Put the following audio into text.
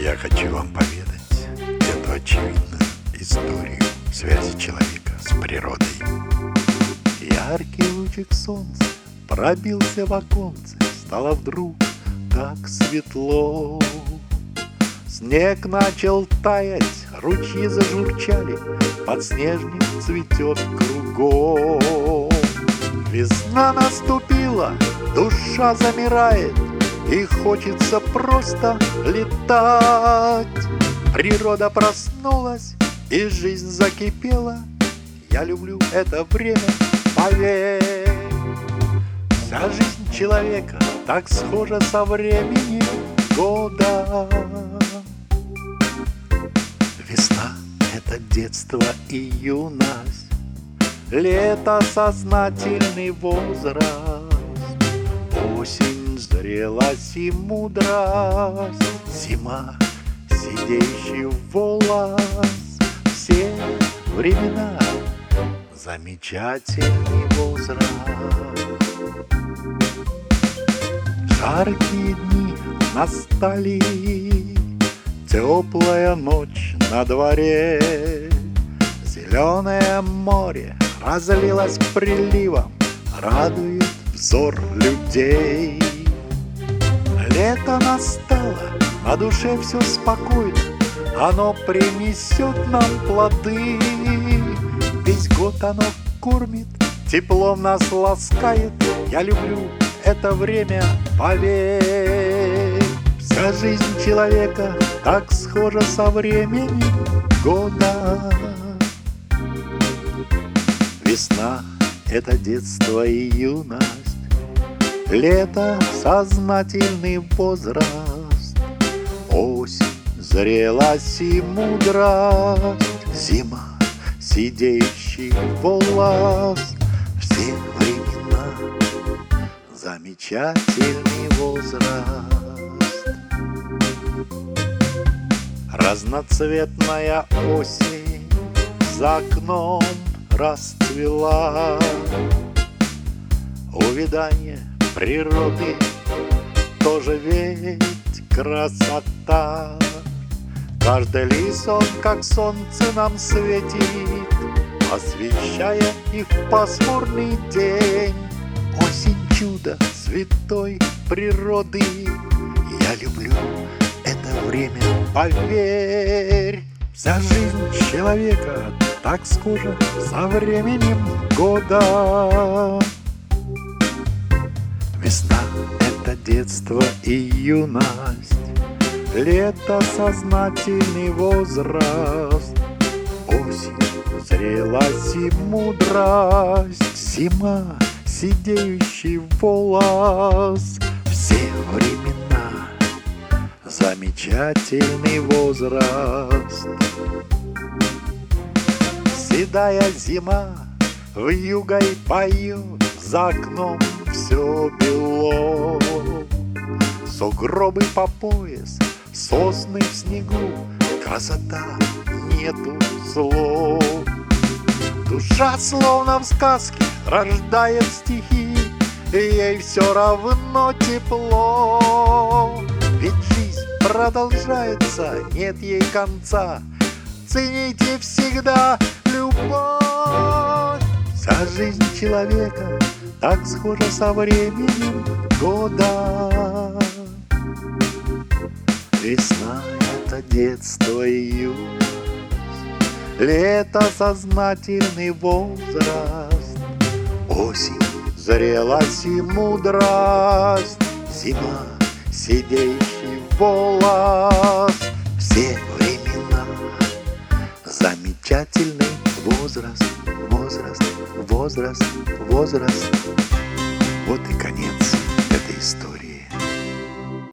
Я хочу вам поведать эту очевидную историю связи человека с природой. Яркий лучик солнца пробился в оконце, стало вдруг так светло. Снег начал таять, ручьи зажурчали, подснежник цветет кругом. Весна наступила, душа замирает, и хочется просто летать. Природа проснулась, и жизнь закипела. Я люблю это время, поверь. Вся жизнь человека так схожа со временем года. Весна — это детство и юность, лето — сознательный возраст, осень — зрелость и мудрость, зима — сидящий волос. Все времена — замечательный возраст. Жаркие дни настали, теплая ночь на дворе, зеленое море разлилось приливом, радует взор людей. Лето настало, на душе все спокойно, оно принесет нам плоды. Весь год оно кормит, теплом нас ласкает. Я люблю это время, поверь. Вся жизнь человека так схожа со временем года. Весна — это детство и юность, лето — сознательный возраст, осень — зрелость и мудрость, зима — сидящий волос. Все времена — замечательный возраст. Разноцветная осень за окном расцвела, увядание природы тоже ведь красота. Каждый лист он, как солнце, нам светит, освещая и в пасмурный день. Осень — чудо святой природы. Я люблю это время, поверь. Вся жизнь человека так схожа со временем года. Весна — это детство и юность, лето — сознательный возраст, осень — зрелость и мудрость, зима — сидеющий волос. Все времена — замечательный возраст. Седая зима вьюгой поет, за окном все бело. Сугробы по пояс, сосны в снегу, красота, нету слов. Душа словно в сказке рождает стихи, и ей все равно тепло. Ведь жизнь продолжается, нет ей конца. Цените всегда любовь. Вся жизнь человека так схожа со временем года. Весна — это детство и юность, лето — сознательный возраст, осень — зрелость и мудрость, зима — сидящий волос. Все времена — замечательный возраст, возраст, возраст, возраст. Вот и конец этой истории.